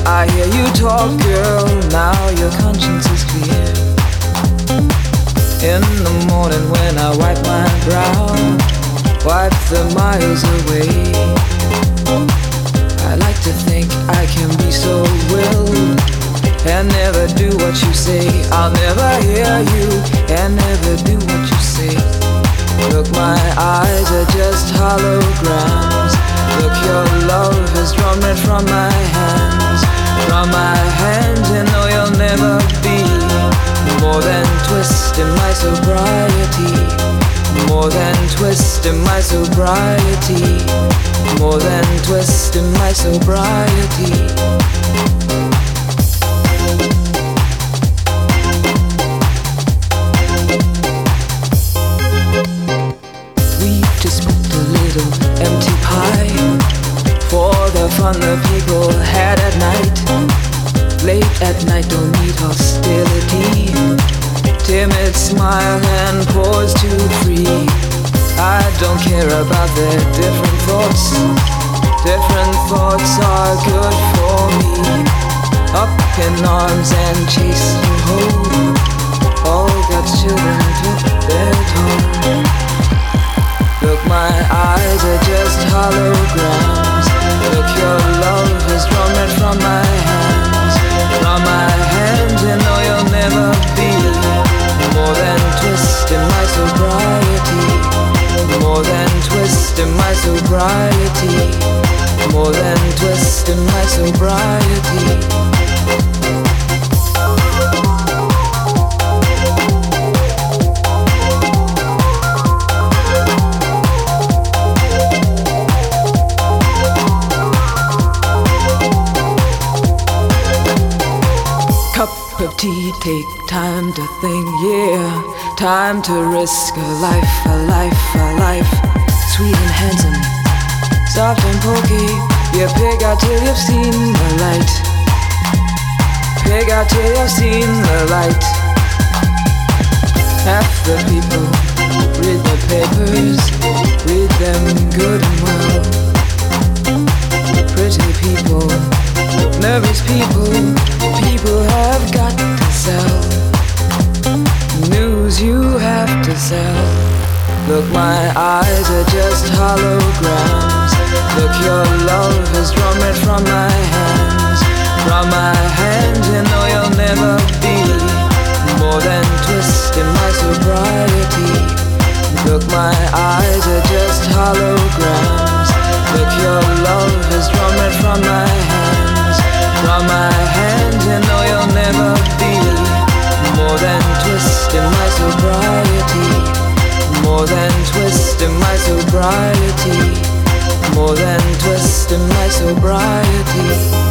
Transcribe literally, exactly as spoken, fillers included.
I hear you talk, girl. Now your conscience is clear. In the morning when I wipe my brow, wipe the miles away. I like to think I can be so willed and never do what you say. I'll never hear you and never do what you say. Look, my eyes are just holograms. Look, your love has drawn red from my hands. From my hands, you know you'll never be more than twist in my sobriety. More than twist in my sobriety. More than twist in my sobriety. Empty pie for the fun the people had at night. Late at night, don't need hostility. Timid smile and pause too free. I don't care about their different thoughts. Different thoughts are good for me. Up in arms and chasing home. All God's children took their toll. Look, my eyes are just holograms. Look, your love has drawn red from my hands. From my hands, you know you'll never be more than twist in my sobriety. More than twist in my sobriety. More than twist in my sobriety. Of tea, take time to think, yeah. Time to risk a life, a life, a life. Sweet and handsome, soft and pokey. You pig out till you've seen the light. Pig out till you've seen the light. Half the people read the papers, read them good and well. Pretty people, nervous people, people have got to sell. News you have to sell. Look, my eyes are just holograms. Look, your love has drawn red from my hands. From my hands, you know you'll never be more than twist in my sobriety. Look, my eyes are just holograms. Look, your love has drawn red from my hands. From my hands, you know you'll never be more than twist in my sobriety. More than twist in my sobriety. More than twist in my sobriety.